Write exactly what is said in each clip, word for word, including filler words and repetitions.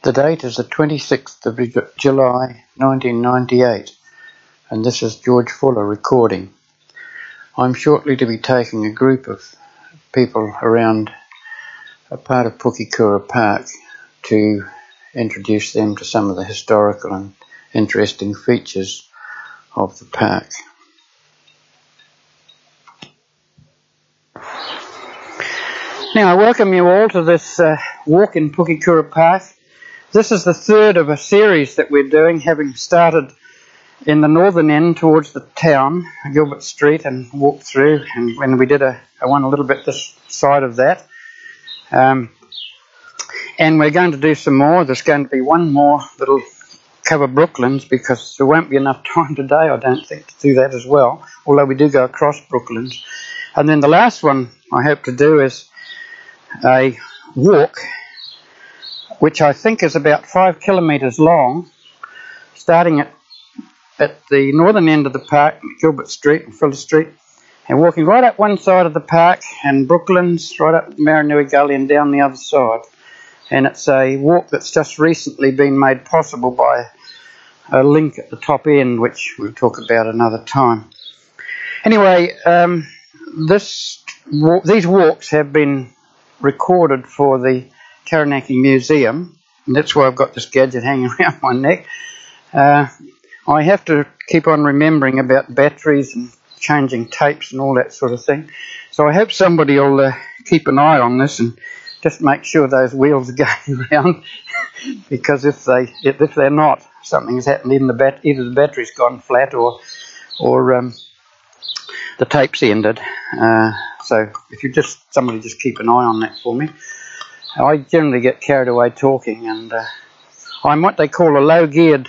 The date is the twenty-sixth of July nineteen ninety-eight, and this is George Fuller recording. I'm shortly to be taking a group of people around a part of Pukekura Park to introduce them to some of the historical and interesting features of the park. Now I welcome you all to this uh, walk in Pukekura Park. This is the third of a series that we're doing, having started in the northern end towards the town, Gilbert Street, and walked through, and when we did a, a one a little bit this side of that. Um, and we're going to do some more. There's going to be one more that'll cover Brooklands, because there won't be enough time today, I don't think, to do that as well, although we do go across Brooklands. And then the last one I hope to do is a walk which I think is about five kilometres long, starting at, at the northern end of the park, Gilbert Street and Fuller Street, and walking right up one side of the park and Brooklands, right up Maranui Gully and down the other side. And it's a walk that's just recently been made possible by a link at the top end, which we'll talk about another time. Anyway, um, this these walks have been recorded for the Taranaki Museum, and that's why I've got this gadget hanging around my neck. Uh, I have to keep on remembering about batteries and changing tapes and all that sort of thing. So I hope somebody will uh, keep an eye on this and just make sure those wheels are going around, because if they if they're not, something's happened. In the bat either the battery's gone flat or or um, the tape's ended. Uh, so if you just somebody just keep an eye on that for me. I generally get carried away talking, and uh, I'm what they call a low-geared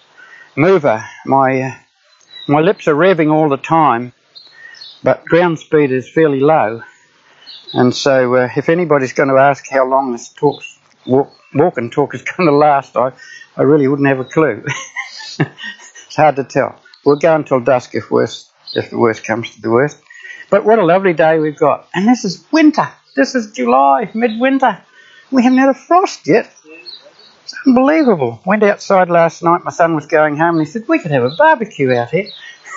mover. My uh, my lips are revving all the time, but ground speed is fairly low. And so uh, if anybody's going to ask how long this talks, walk, walk and talk is going to last, I, I really wouldn't have a clue. It's hard to tell. We'll go until dusk if, worst, if the worst comes to the worst. But what a lovely day we've got. And this is winter. This is July, midwinter. We haven't had a frost yet. It's unbelievable. Went outside last night. My son was going home and he said, we could have a barbecue out here.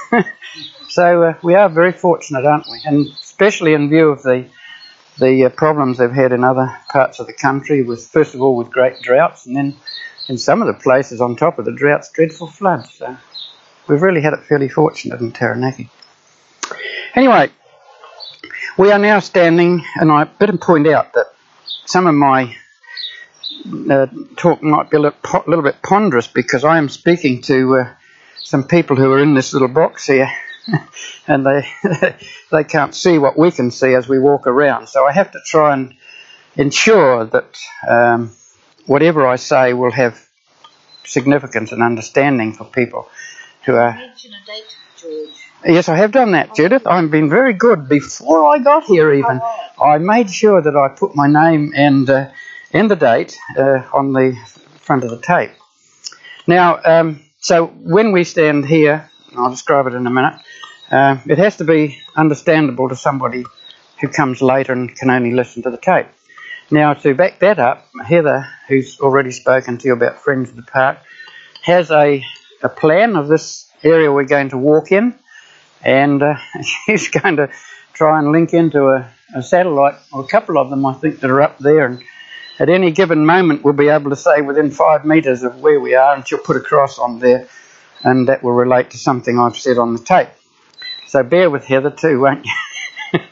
So uh, we are very fortunate, aren't we? And especially in view of the the uh, problems they've had in other parts of the country, with first of all with great droughts, and then in some of the places on top of the droughts, dreadful floods. So we've really had it fairly fortunate in Taranaki. Anyway, we are now standing, and I better point out that some of my uh, talk might be a little, po little bit ponderous, because I am speaking to uh, some people who are in this little box here, and they they can't see what we can see as we walk around. So I have to try and ensure that um, whatever I say will have significance and understanding for people who are... Mention a date, George. Yes, I have done that, Judith. I've been very good. Before I got here even, I made sure that I put my name and, uh, and the date uh, on the front of the tape. Now, um, so when we stand here, I'll describe it in a minute, uh, it has to be understandable to somebody who comes later and can only listen to the tape. Now, to back that up, Heather, who's already spoken to you about Friends of the Park, has a, a plan of this area we're going to walk in. And uh, she's going to try and link into a, a satellite, or a couple of them I think that are up there, and at any given moment we'll be able to say within five metres of where we are, and she'll put a cross on there, and that will relate to something I've said on the tape. So bear with Heather too, won't you?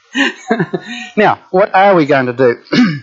Now, what are we going to do?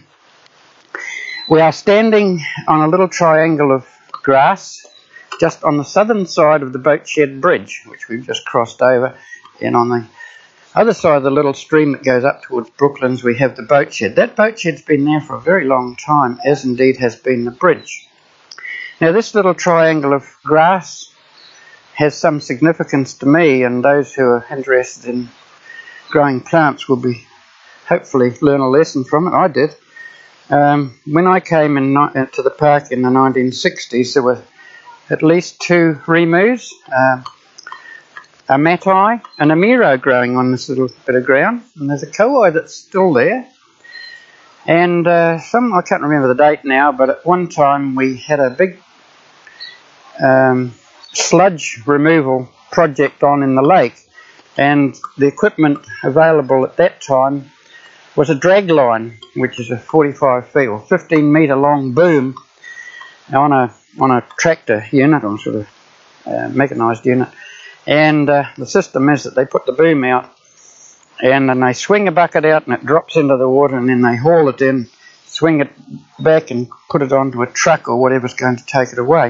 We are standing on a little triangle of grass just on the southern side of the Boatshed Bridge, which we've just crossed over, and on the other side of the little stream that goes up towards Brooklands, we have the boatshed. That boatshed's been there for a very long time, as indeed has been the bridge. Now, this little triangle of grass has some significance to me, and those who are interested in growing plants will be hopefully learn a lesson from it. I did. Um, when I came in, uh, to the park in the nineteen sixties, there were at least two remus, uh, a matai and a miro growing on this little bit of ground, and there's a kowai that's still there. And uh, some, I can't remember the date now, but at one time we had a big um, sludge removal project on in the lake, and the equipment available at that time was a drag line, which is a forty-five feet or fifteen metre long boom on a on a tractor unit, or sort of uh, mechanised unit. And uh, the system is that they put the boom out, and then they swing a bucket out and it drops into the water, and then they haul it in, swing it back and put it onto a truck or whatever's going to take it away.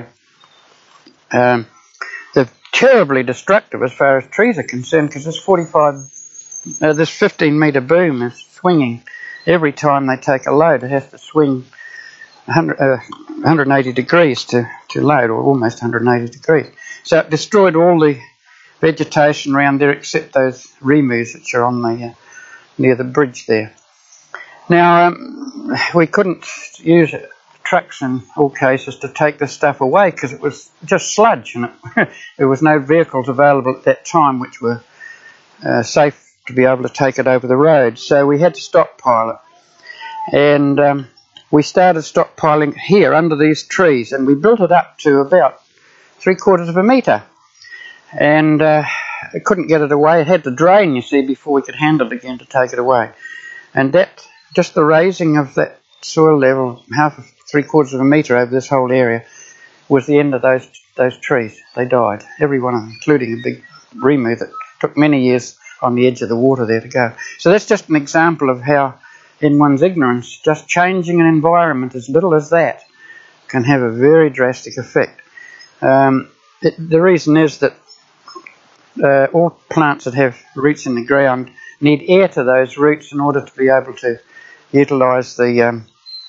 Um, they're terribly destructive as far as trees are concerned, because this forty-five, uh, this fifteen metre boom is swinging every time they take a load. It has to swing one hundred, uh, one hundred eighty degrees to, to load, or almost one hundred eighty degrees. So it destroyed all the vegetation around there except those remus which are on the uh, near the bridge there. Now um, we couldn't use trucks in all cases to take this stuff away because it was just sludge, and it, there was no vehicles available at that time which were uh, safe to be able to take it over the road. So we had to stockpile it, and um, we started stockpiling here under these trees, and we built it up to about three quarters of a metre. And uh, I couldn't get it away. It had to drain, you see, before we could handle it again to take it away. And that, just the raising of that soil level, half of three quarters of a metre over this whole area, was the end of those those trees. They died, every one of them, including a big remu that took many years on the edge of the water there to go. So that's just an example of how, in one's ignorance, just changing an environment as little as that can have a very drastic effect. Um, it, the reason is that Uh, all plants that have roots in the ground need air to those roots in order to be able to utilise the, um,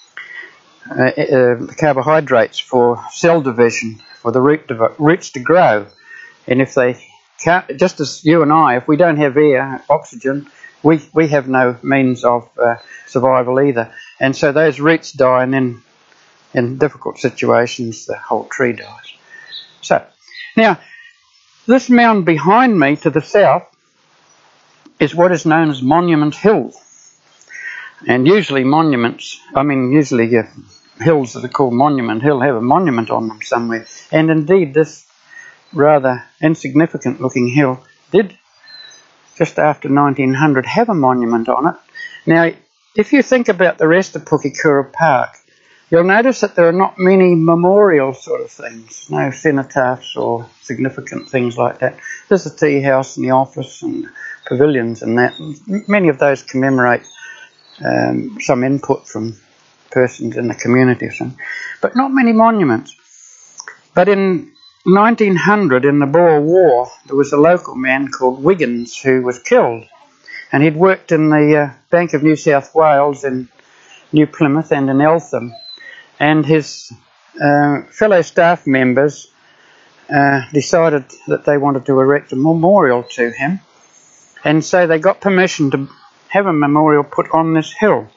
uh, uh, the carbohydrates for cell division, for the root roots to grow. And if they can't, just as you and I, if we don't have air, oxygen, we, we have no means of uh, survival either. And so those roots die, and then in difficult situations the whole tree dies. So, now, this mound behind me to the south is what is known as Monument Hill. And usually monuments, I mean usually uh, hills that are called Monument Hill have a monument on them somewhere. And indeed this rather insignificant looking hill did, just after nineteen hundred, have a monument on it. Now, if you think about the rest of Pukekura Park, you'll notice that there are not many memorial sort of things, no cenotaphs or significant things like that. There's a tea house and the office and pavilions and that. Many of those commemorate um, some input from persons in the community or something, but not many monuments. But in nineteen hundred, in the Boer War, there was a local man called Wiggins who was killed, and he'd worked in the uh, Bank of New South Wales in New Plymouth and in Eltham. And his uh, fellow staff members uh, decided that they wanted to erect a memorial to him, and so they got permission to have a memorial put on this hill.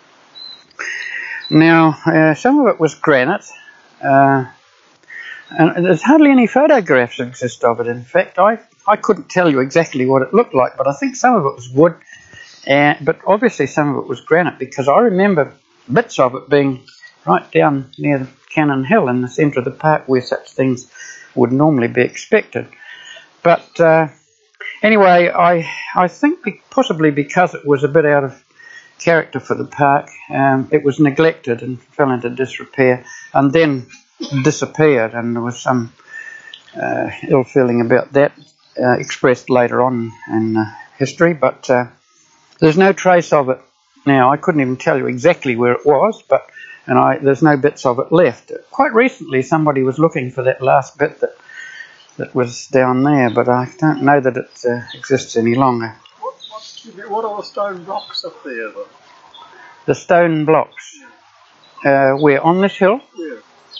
Now, uh, some of it was granite, uh, and there's hardly any photographs that exist of it. In fact, I, I couldn't tell you exactly what it looked like, but I think some of it was wood, and, but obviously some of it was granite, because I remember bits of it being right down near the Cannon Hill in the centre of the park, where such things would normally be expected. But uh, anyway, I I think be, possibly because it was a bit out of character for the park, um, it was neglected and fell into disrepair, and then disappeared, and there was some uh, ill feeling about that uh, expressed later on in uh, history, but uh, there's no trace of it now. I couldn't even tell you exactly where it was, but and I, there's no bits of it left. Quite recently somebody was looking for that last bit that that was down there, but I don't know that it uh, exists any longer. What, what, what are the stone blocks up there, though? The stone blocks? Uh, where, on this hill? Yeah.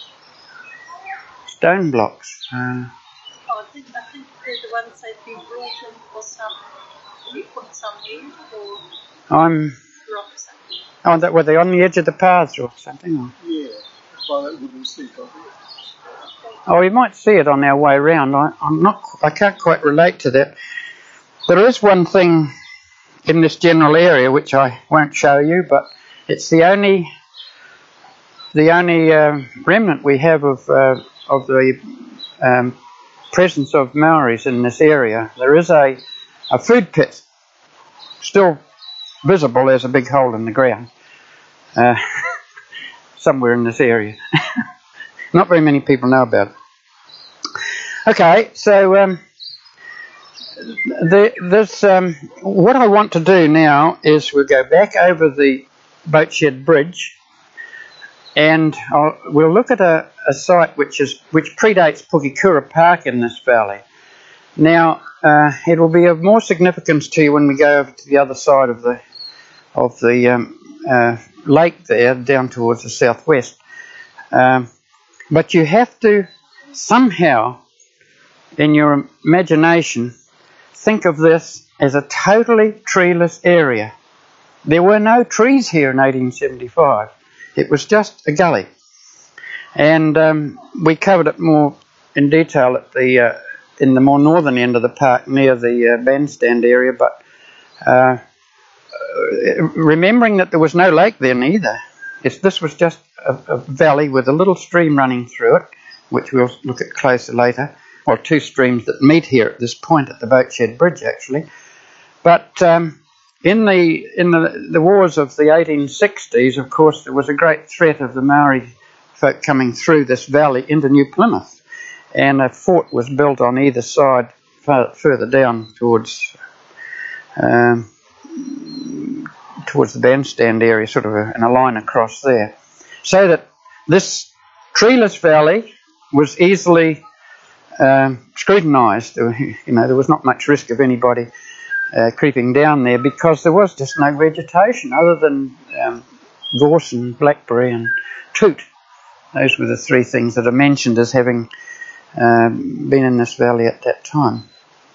Stone blocks. Uh, oh, I think, I think they're the ones they've been brought in for some, we put some in, or I'm... rocks. Oh, that, were they on the edge of the paths or something? Or? Yeah, by that wooden seat, I think. Oh, we might see it on our way round. I, I'm not. I can't quite relate to that. There is one thing in this general area which I won't show you, but It's the only the only uh, remnant we have of uh, of the um, presence of Maoris in this area. There is a a food pit still visible. There's a big hole in the ground uh, somewhere in this area. Not very many people know about it. Okay, so um, the, this um, what I want to do now is we'll go back over the Boatshed Bridge, and I'll, we'll look at a, a site which is which predates Pukekura Park in this valley. Now, uh, it will be of more significance to you when we go over to the other side of the of the um, uh, lake there, down towards the southwest. Um, but you have to somehow, in your imagination, think of this as a totally treeless area. There were no trees here in eighteen seventy-five. It was just a gully. And um, we covered it more in detail at the uh, in the more northern end of the park, near the uh, bandstand area, but uh, remembering that there was no lake then either. It's, this was just a, a valley with a little stream running through it, which we'll look at closer later. Well, two streams that meet here at this point at the Boatshed Bridge, actually. But um, in the in the, the wars of the eighteen sixties, of course, there was a great threat of the Maori folk coming through this valley into New Plymouth, and a fort was built on either side, far, further down towards um, towards the bandstand area, sort of a, in a line across there, so that this treeless valley was easily um, scrutinised. You know, there was not much risk of anybody uh, creeping down there, because there was just no vegetation other than um, gorse and blackberry and toot. Those were the three things that are mentioned as having um, been in this valley at that time.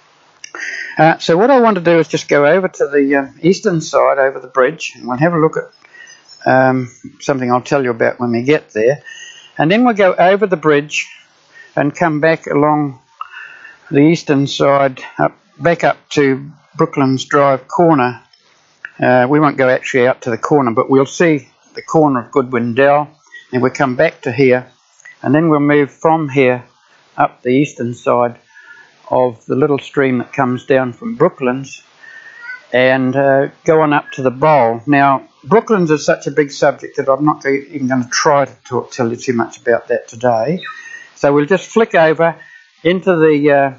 Uh, so what I want to do is just go over to the uh, eastern side, over the bridge, and we'll have a look at um, something I'll tell you about when we get there. And then we'll go over the bridge and come back along the eastern side, up, back up to Brooklands Drive corner. Uh, we won't go actually out to the corner, but we'll see the corner of Goodwin Dell, and we'll come back to here, and then we'll move from here up the eastern side of the little stream that comes down from Brooklands, and uh, go on up to the bowl. Now, Brooklands is such a big subject that I'm not even going to try to talk, tell you too much about that today. So we'll just flick over into the,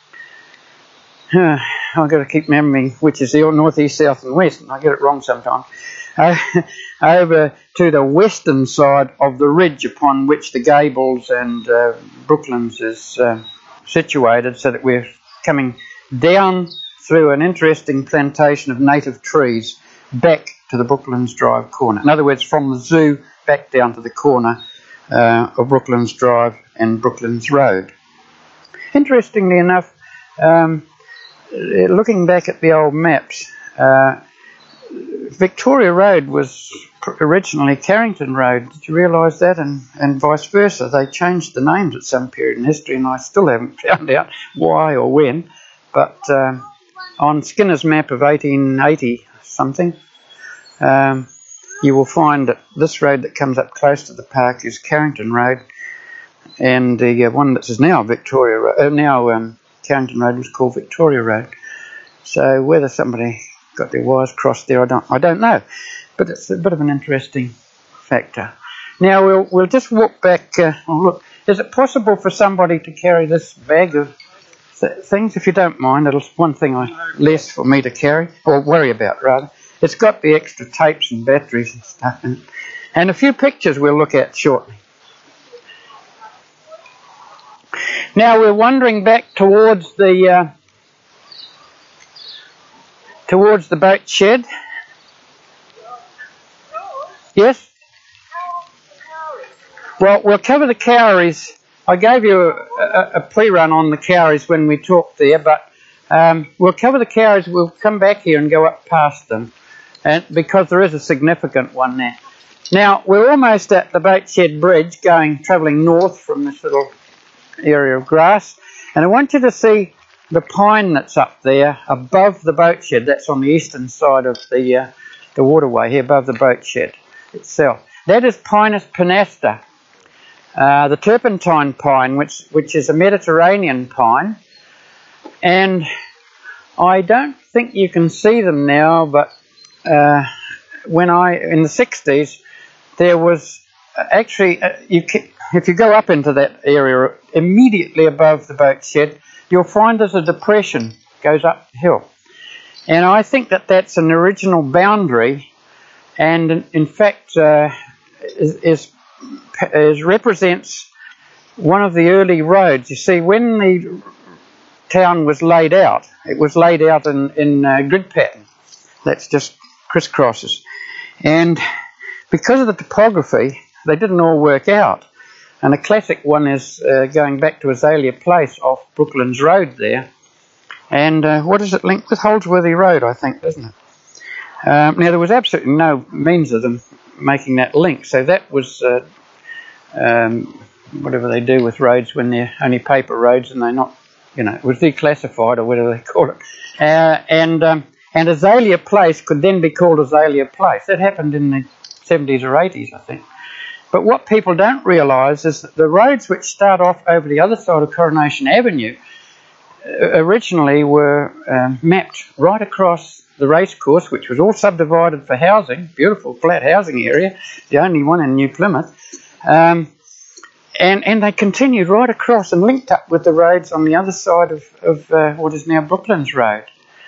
uh, I've got to keep remembering which is the north, east, south and west, and I get it wrong sometimes, uh, over to the western side of the ridge upon which the Gables and uh, Brooklands is uh, situated, so that we're coming down through an interesting plantation of native trees back to the Brooklands Drive corner. In other words, from the zoo back down to the corner uh, of Brooklands Drive and Brooklands Road. Interestingly enough, um, looking back at the old maps, uh, Victoria Road was originally Carrington Road. Did you realise that? And, and vice versa. They changed the names at some period in history, and I still haven't found out why or when. But uh, on Skinner's map of eighteen eighty something, um, you will find that this road that comes up close to the park is Carrington Road, and the uh, one that is now Victoria Road, uh, now um, Carrington Road was called Victoria Road. So whether somebody got their wires crossed there, I don't, I don't know. But it's a bit of an interesting factor. Now we'll we'll just walk back. Uh, oh look, is it possible for somebody to carry this bag of th things? If you don't mind, it'll one thing I, less for me to carry, or worry about rather. It's got the extra tapes and batteries and stuff, and and a few pictures we'll look at shortly. Now we're wandering back towards the uh, towards the boat shed. Yes? Well, we'll cover the cowries. I gave you a, a, a pre-run on the cowries when we talked there, but um, we'll cover the cowries. We'll come back here and go up past them, and because there is a significant one there. Now, we're almost at the Boatshed Bridge, going travelling north from this little area of grass, and I want you to see the pine that's up there above the boat shed. That's on the eastern side of the uh, the waterway here above the boat shed. itself. That is Pinus pinasta, uh, the turpentine pine, which which is a Mediterranean pine. And I don't think you can see them now, but uh, when I in the sixties, there was actually uh, you can, if you go up into that area immediately above the boat shed, you'll find there's a depression goes uphill, and I think that that's an original boundary, and in, in fact uh, is, is is represents one of the early roads. You see, when the town was laid out, it was laid out in in uh, grid pattern. That's just crisscrosses, and because of the topography, they didn't all work out. And a classic one is uh, going back to Azalea Place off Brooklands Road there. And uh, what does it link with? Holsworthy Road, I think, doesn't it? Um, now, there was absolutely no means of them making that link. So that was uh, um, whatever they do with roads when they're only paper roads and they're not, you know, it was declassified or whatever they call it. Uh, and, um, and Azalea Place could then be called Azalea Place. That happened in the seventies or eighties, I think. But what people don't realise is that the roads which start off over the other side of Coronation Avenue uh, originally were um, mapped right across the racecourse, which was all subdivided for housing, beautiful flat housing area, the only one in New Plymouth. Um, and, and they continued right across and linked up with the roads on the other side of, of uh, what is now Brooklands Road.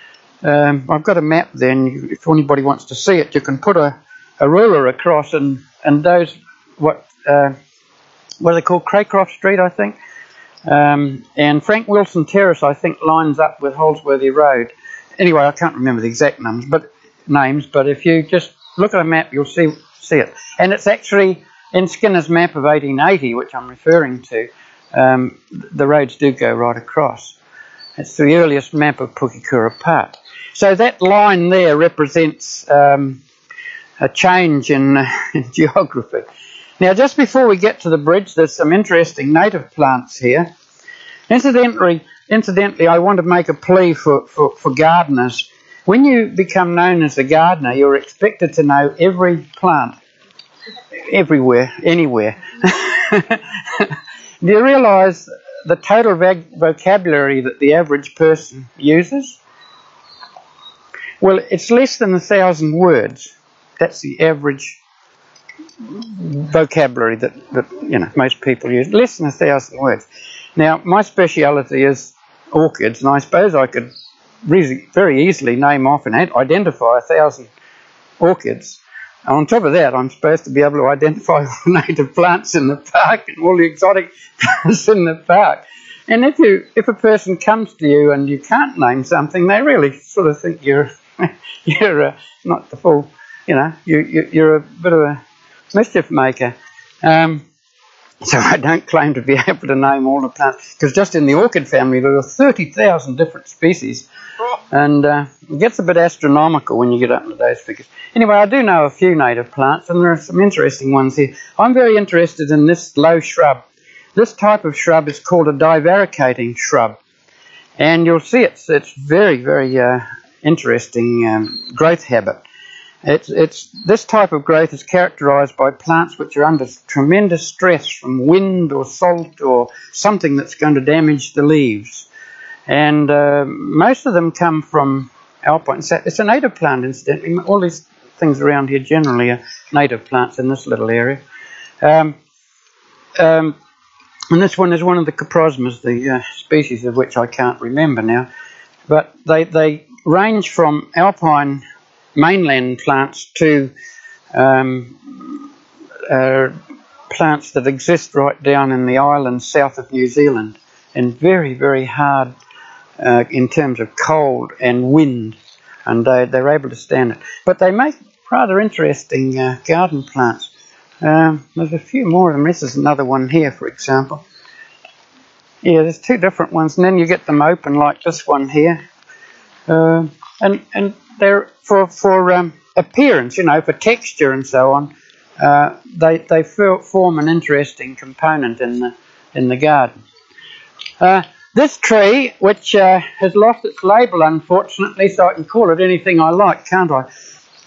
Um, I've got a map there, and you, if anybody wants to see it, you can put a, a ruler across, and, and those... what uh, what are they called? Craycroft Street, I think. Um, and Frank Wilson Terrace, I think, lines up with Holsworthy Road. Anyway, I can't remember the exact numbers, but names. But if you just look at a map, you'll see see it. And it's actually in Skinner's map of eighteen eighty, which I'm referring to. Um, the roads do go right across. It's the earliest map of Pukekura Pat. So that line there represents um, a change in, uh, in geography. Now, just before we get to the bridge, there's some interesting native plants here. Incidentally, incidentally, I want to make a plea for, for, for gardeners. When you become known as a gardener, you're expected to know every plant, everywhere, anywhere. Do you realise the total vocabulary that the average person uses? Well, it's less than a thousand words. That's the average vocabulary that, that you know most people use, less than a thousand words. Now, my speciality is orchids, and I suppose I could really, very easily name off and identify a thousand orchids. And on top of that, I'm supposed to be able to identify all the native plants in the park and all the exotic plants in the park. And if you, if a person comes to you and you can't name something, they really sort of think you're you're uh, not the full, you know, you, you you're a bit of a mischief maker. Um, so I don't claim to be able to name all the plants, because just in the orchid family there are thirty thousand different species, and uh, it gets a bit astronomical when you get up into those figures. Anyway, I do know a few native plants, and there are some interesting ones here. I'm very interested in this low shrub. This type of shrub is called a divaricating shrub, and you'll see it's, it's very, very uh, interesting um, growth habit. It's, it's, this type of growth is characterised by plants which are under tremendous stress from wind or salt or something that's going to damage the leaves. And uh, most of them come from alpine. It's a native plant, incidentally. All these things around here generally are native plants in this little area. Um, um, and this one is one of the coprosmas, the uh, species of which I can't remember now. But they, they range from alpine mainland plants to um, uh, plants that exist right down in the islands south of New Zealand, and very, very hard uh, in terms of cold and wind, and they, they're able to stand it. But they make rather interesting uh, garden plants. Um, there's a few more of them. This is another one here, for example. Yeah, there's two different ones, and then you get them open like this one here. Uh, and and they're for for um, appearance, you know, for texture and so on. Uh, they they form an interesting component in the in the garden. Uh, this tree, which uh, has lost its label, unfortunately, so I can call it anything I like, can't I?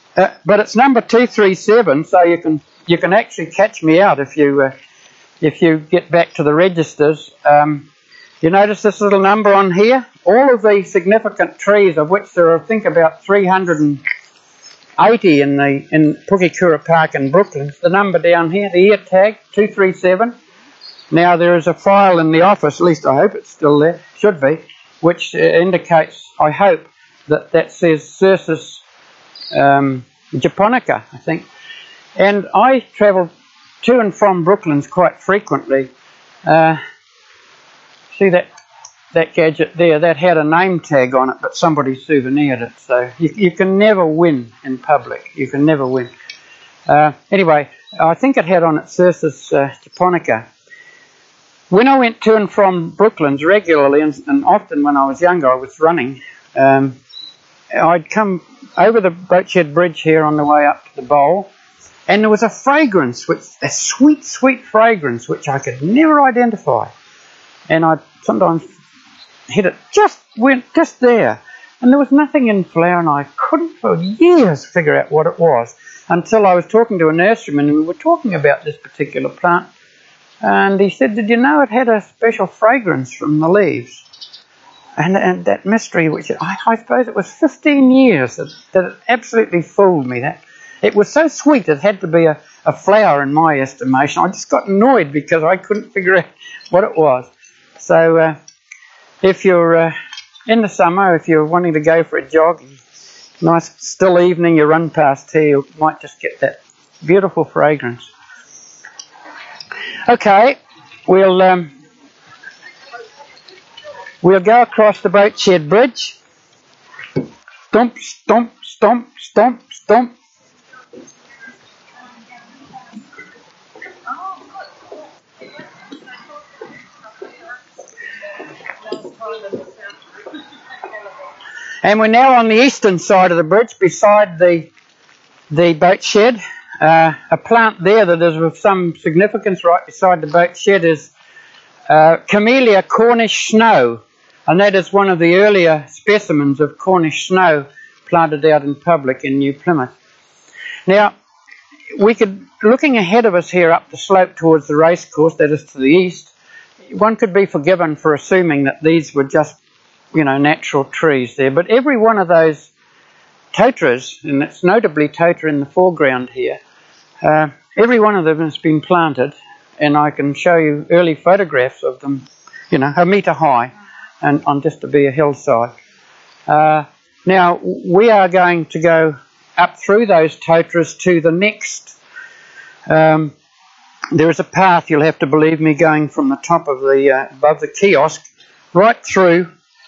Uh, but it's number two three seven, so you can you can actually catch me out if you uh, if you get back to the registers. Um, you notice this little number on here? All of the significant trees, of which there are, I think, about three hundred eighty in the in Pukekura Park in Brooklyn. The number down here, the ear tag two three seven. Now there is a file in the office, at least I hope it's still there, should be, which uh, indicates, I hope, that that says Cercis um, japonica, I think. And I travel to and from Brooklands quite frequently. Uh, see that that gadget there? That had a name tag on it, but somebody souvenired it. So you, you can never win in public. You can never win. Uh, anyway, I think it had on it Cercis uh, japonica. When I went to and from Brooklands regularly, and, and often when I was younger, I was running, um, I'd come over the Boatshed Bridge here on the way up to the bowl, and there was a fragrance, which a sweet, sweet fragrance, which I could never identify. And I'd sometimes hit it just went just there, and there was nothing in flower, and I couldn't for years figure out what it was until I was talking to a nurseryman, and we were talking about this particular plant. And he said, did you know it had a special fragrance from the leaves? And, and that mystery, which I, I suppose it was fifteen years that, that it absolutely fooled me. That it was so sweet it had to be a, a flower in my estimation. I just got annoyed because I couldn't figure out what it was. So uh, if you're uh, in the summer, if you're wanting to go for a jog, nice still evening, you run past here, you might just get that beautiful fragrance. Okay, we'll um, we'll go across the Boatshed Bridge. Stomp, stomp, stomp, stomp, stomp. And we're now on the eastern side of the bridge, beside the the boat shed. Uh, a plant there that is of some significance right beside the boat shed is uh, Camellia Cornish snow, and that is one of the earlier specimens of Cornish snow planted out in public in New Plymouth. Now, we could, looking ahead of us here up the slope towards the racecourse, that is to the east, one could be forgiven for assuming that these were just, you know, natural trees there, but every one of those totras, and it's notably totra in the foreground here, Uh, every one of them has been planted, and I can show you early photographs of them, you know, a metre high and on just to be a hillside. Uh, now, we are going to go up through those totras to the next. Um, there is a path, you'll have to believe me, going from the top of the, uh, above the kiosk, right through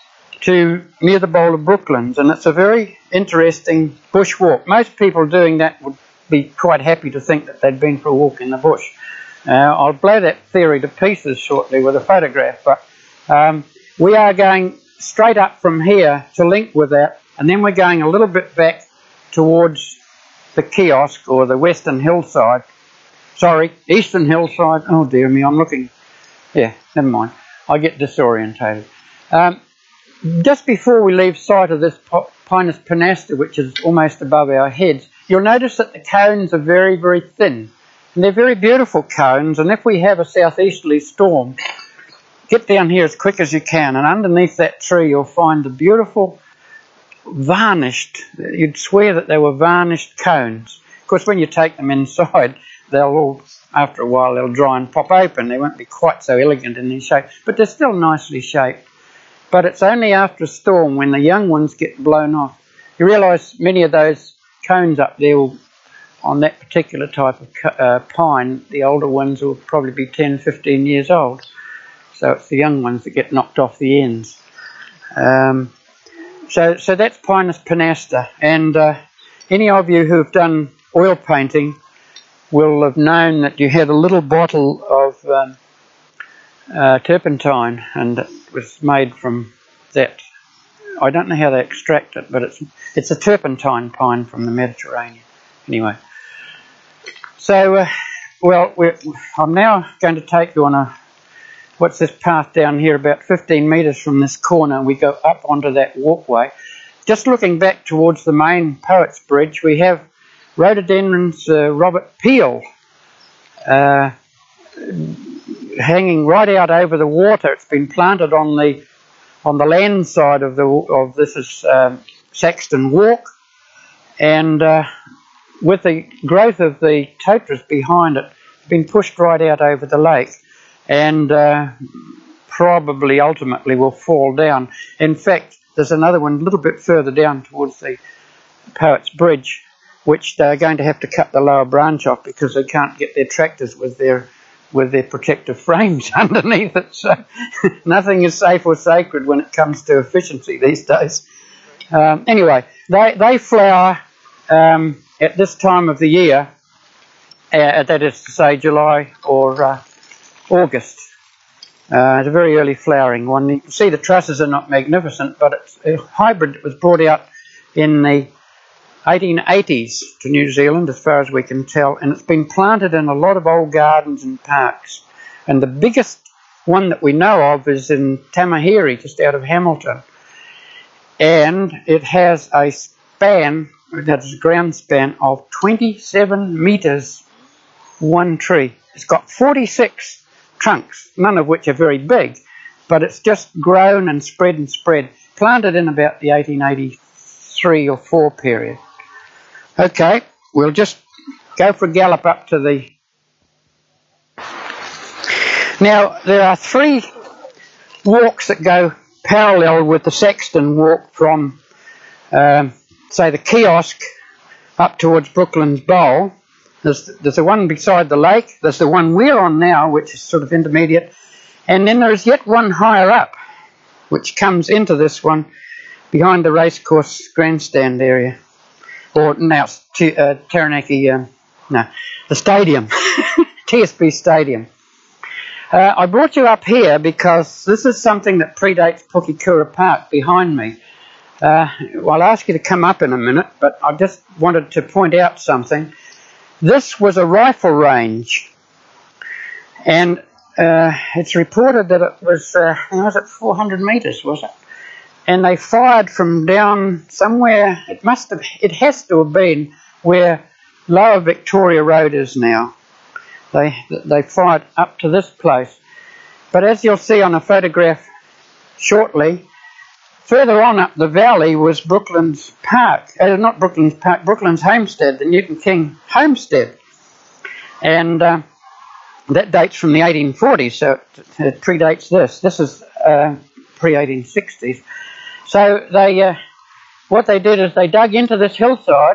to near the Bowl of Brooklands, and it's a very interesting bush walk. Most people doing that would be quite happy to think that they'd been for a walk in the bush. Uh, I'll blow that theory to pieces shortly with a photograph, but um, we are going straight up from here to link with that, and then we're going a little bit back towards the kiosk or the western hillside. Sorry, eastern hillside. Oh dear me, I'm looking. Yeah, never mind. I get disorientated. Um, just before we leave sight of this Pinus pinnata, which is almost above our heads, you'll notice that the cones are very, very thin. And they're very beautiful cones, and if we have a southeasterly storm, get down here as quick as you can, and underneath that tree you'll find the beautiful varnished, you'd swear that they were varnished cones. Of course, when you take them inside, they'll all, after a while, they'll dry and pop open. They won't be quite so elegant in their shape, but they're still nicely shaped. But it's only after a storm when the young ones get blown off. You realise many of those cones up there will, on that particular type of uh, pine, the older ones will probably be ten, fifteen years old. So it's the young ones that get knocked off the ends. Um, so, so that's Pinus pinnata. And uh, any of you who have done oil painting will have known that you had a little bottle of um, uh, turpentine, and it was made from that. I don't know how they extract it, but it's it's a turpentine pine from the Mediterranean. Anyway, so uh, well, we're, I'm now going to take you on a what's this path down here, about fifteen metres from this corner. We go up onto that walkway. Just looking back towards the main Poets Bridge, we have rhododendrons uh, Robert Peel, uh, hanging right out over the water. It's been planted on the on the land side of the of this is uh, Saxton Walk, and uh, with the growth of the totras behind it, it's been pushed right out over the lake, and uh, probably ultimately will fall down. In fact, there's another one a little bit further down towards the Poets Bridge, which they're going to have to cut the lower branch off because they can't get their tractors with their with their protective frames underneath it. So nothing is safe or sacred when it comes to efficiency these days. Um, anyway, they they flower um, at this time of the year, uh, that is to say July or uh, August. Uh, it's a very early flowering one. You can see the trusses are not magnificent, but it's a hybrid that was brought out in the eighteen eighties to New Zealand, as far as we can tell, and it's been planted in a lot of old gardens and parks. And the biggest one that we know of is in Tamahiri, just out of Hamilton. And it has a span, that's a ground span, of twenty-seven metres, one tree. It's got forty-six trunks, none of which are very big, but it's just grown and spread and spread, planted in about the eighteen eighty-three or four period. Okay, we'll just go for a gallop up to the... Now, there are three walks that go parallel with the Saxton Walk from, um, say, the kiosk up towards Brooklands Bowl. There's, there's the one beside the lake, there's the one we're on now, which is sort of intermediate, and then there's yet one higher up, which comes into this one behind the racecourse grandstand area. Or now it's T- uh, Taranaki, um, no, the stadium, T S B Stadium. Uh, I brought you up here because this is something that predates Pukekura Park behind me. Uh, I'll ask you to come up in a minute, but I just wanted to point out something. This was a rifle range, and uh, it's reported that it was, uh, was it four hundred metres, was it? And they fired from down somewhere, it must have, it has to have been where Lower Victoria Road is now. They, they fired up to this place. But as you'll see on a photograph shortly, further on up the valley was Brooklands Park, uh, not Brooklands Park, Brooklands Homestead, the Newton King Homestead. And uh, that dates from the eighteen forties, so it, it predates this. This is uh, pre eighteen sixties. So they, uh, what they did is they dug into this hillside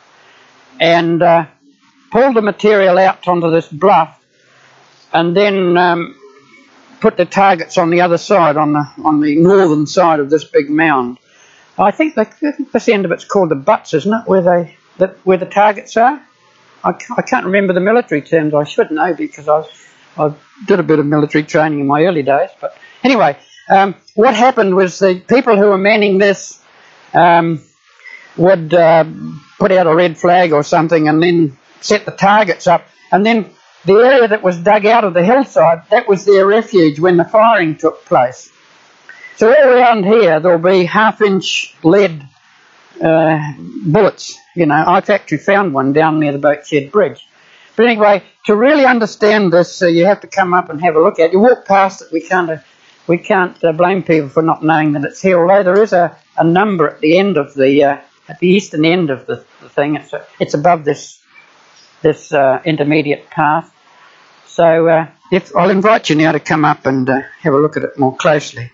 and uh, pulled the material out onto this bluff, and then um, put the targets on the other side, on the on the northern side of this big mound. I think, the, I think this end of it's called the butts, isn't it? Where they, the, where the targets are. I can't, I can't remember the military terms. I should know because I I did a bit of military training in my early days. But anyway, um, what happened was the people who were manning this um, would uh, put out a red flag or something, and then set the targets up, and then the area that was dug out of the hillside, that was their refuge when the firing took place. So all around here there'll be half-inch lead uh, bullets. You know, I've actually found one down near the Boatshed Bridge. But anyway, to really understand this, uh, you have to come up and have a look at it. You walk past it, we can't, uh, we can't uh, blame people for not knowing that it's here, although there is a, a number at the end of the, uh, at the eastern end of the, the thing. It's, a, it's above this, this uh, intermediate path. So uh, if, I'll invite you now to come up and uh, have a look at it more closely.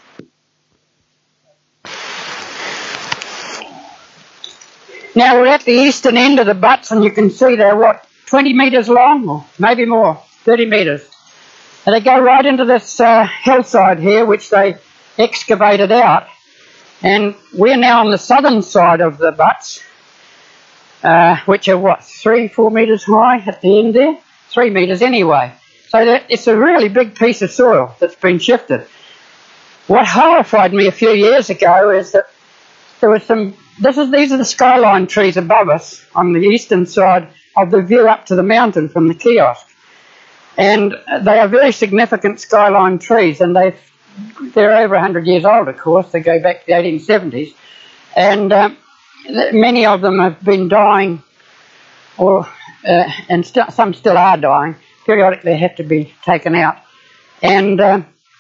Now we're at the eastern end of the butts, and you can see they're, what, twenty metres long, or maybe more, thirty metres. And they go right into this uh, hillside here, which they excavated out. And we're now on the southern side of the butts, uh, which are, what, three, four metres high at the end there? Three metres anyway. So that it's a really big piece of soil that's been shifted. What horrified me a few years ago is that there was some, this is, these are the skyline trees above us on the eastern side of the view up to the mountain from the kiosk. And they are very significant skyline trees, and they've, they're over one hundred years old, of course. They go back to the eighteen seventies. And um, many of them have been dying or uh, and st- some still are dying. Periodically they have to be taken out. And uh,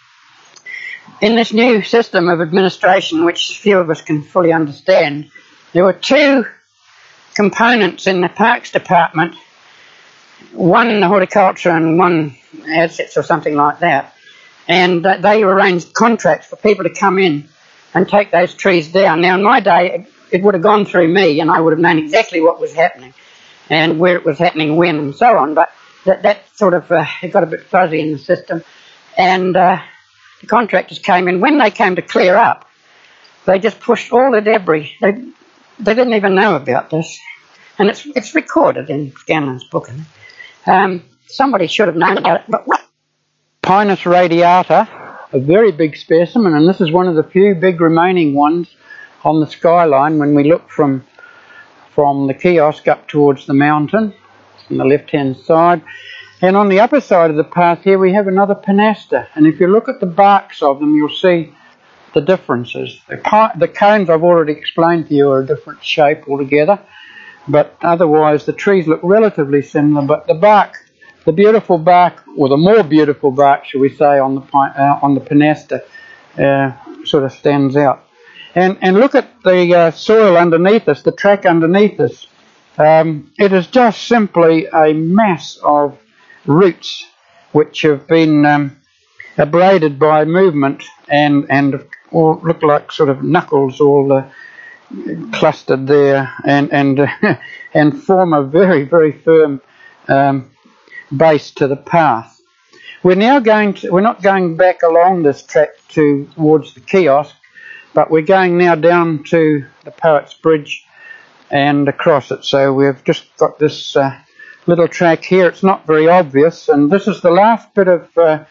in this new system of administration, which few of us can fully understand, there were two components in the Parks Department, one in the horticulture and one assets or something like that. And uh, they arranged contracts for people to come in and take those trees down. Now, in my day, it, it would have gone through me, and I would have known exactly what was happening and where it was happening, when, and so on. But that, that sort of uh, it got a bit fuzzy in the system. And uh, the contractors came in. When they came to clear up, they just pushed all the debris. They, they didn't even know about this. And it's it's recorded in Scanlon's book. Um, somebody should have known about it. But what? Pinus radiata, a very big specimen, and this is one of the few big remaining ones on the skyline when we look from from the kiosk up towards the mountain on the left-hand side. And on the upper side of the path here we have another Pinaster, and if you look at the barks of them you'll see the differences. The, the cones I've already explained to you are a different shape altogether, but otherwise the trees look relatively similar, but the bark, the beautiful bark, or the more beautiful bark, shall we say, on the uh, on the Pinaster uh, sort of stands out. And and look at the uh, soil underneath us, the track underneath us. Um, it is just simply a mass of roots which have been um, abraded by movement and and all look like sort of knuckles all uh, clustered there, and and uh, and form a very very firm um, base to the path. We're now going to, we're not going back along this track to towards the kiosk, but we're going now down to the Poets Bridge and across it. So we've just got this uh, little track here. It's not very obvious, and this is the last bit of uh,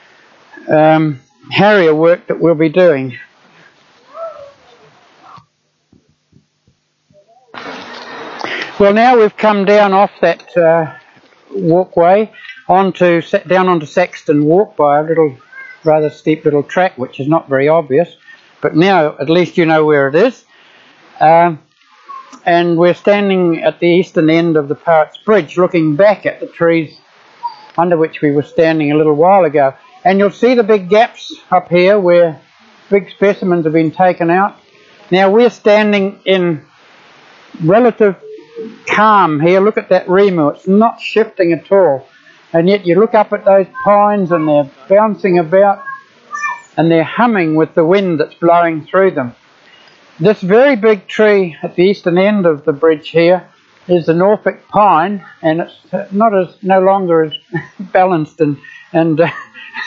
um, Harrier work that we'll be doing. Well, now we've come down off that uh, walkway onto down onto Saxton Walk by a little rather steep little track, which is not very obvious, but now at least you know where it is. Um, and we're standing at the eastern end of the Poets Bridge, looking back at the trees under which we were standing a little while ago. And you'll see the big gaps up here where big specimens have been taken out. Now we're standing in relative calm here. Look at that Rimu, it's not shifting at all, and yet you look up at those pines and they're bouncing about and they're humming with the wind that's blowing through them. This very big tree at the eastern end of the bridge here is the Norfolk pine, and it's not as no longer as balanced and and uh,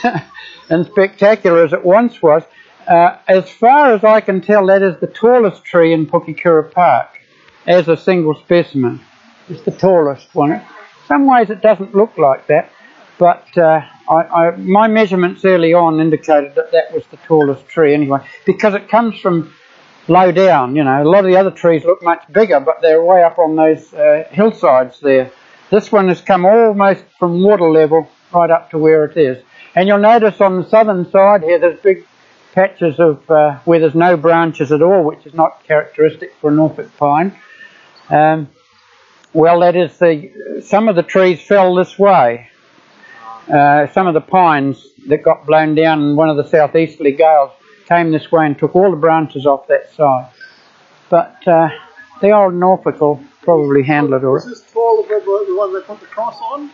and spectacular as it once was. Uh, as far as I can tell, that is the tallest tree in Pukekura Park as a single specimen. It's the tallest one. In some ways it doesn't look like that, but uh, I, I, my measurements early on indicated that that was the tallest tree anyway, because it comes from low down. You know, a lot of the other trees look much bigger, but they're way up on those uh, hillsides there. This one has come almost from water level right up to where it is. And you'll notice on the southern side here there's big patches of uh, where there's no branches at all, which is not characteristic for a Norfolk pine. Um, well, that is the some of the trees fell this way. Uh, some of the pines that got blown down in one of the southeasterly gales came this way and took all the branches off that side. But uh, the old Norfolk will probably handle it all right. Is this taller than the one they put the cross on?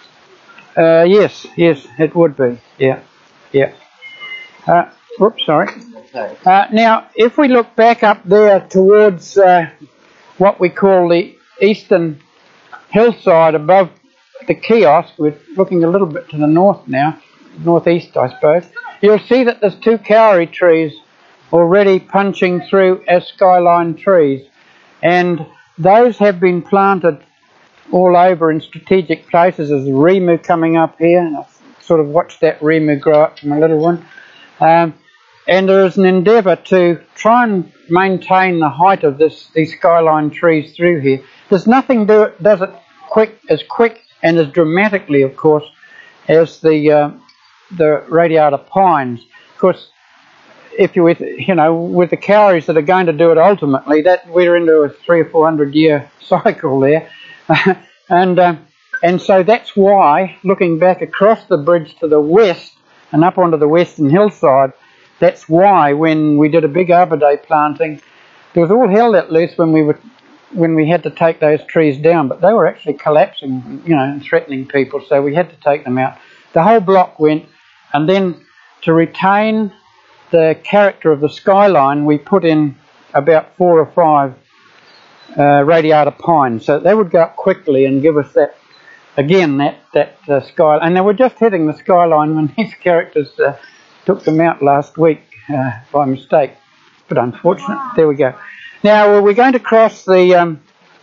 Uh, yes, yes, it would be. Yeah, yeah. Uh, whoops, sorry. Uh, now, if we look back up there towards uh, what we call the eastern hillside above the kiosk, we're looking a little bit to the north now, northeast I suppose, you'll see that there's two kauri trees already punching through as skyline trees, and those have been planted all over in strategic places. There's a Rimu coming up here, and I've sort of watched that Rimu grow up from a little one. Um, and there is an endeavour to try and maintain the height of this these skyline trees through here. There's nothing do it, does it quick as quick and as dramatically, of course, as the uh, the radiata pines. Of course, if you with you know with the cowries that are going to do it ultimately, that we're into a three or four hundred year cycle there, and uh, and so that's why, looking back across the bridge to the west and up onto the western hillside, that's why when we did a big Arbor Day planting, there was all hell let loose when we were when we had to take those trees down, but they were actually collapsing, you know, and threatening people, so we had to take them out. The whole block went, and then to retain the character of the skyline, we put in about four or five uh, radiata pines, so they would go up quickly and give us that, again, that that uh, sky. And they were just hitting the skyline when these characters uh, took them out last week uh, by mistake. But unfortunate. There we go. Now we're going to cross the um,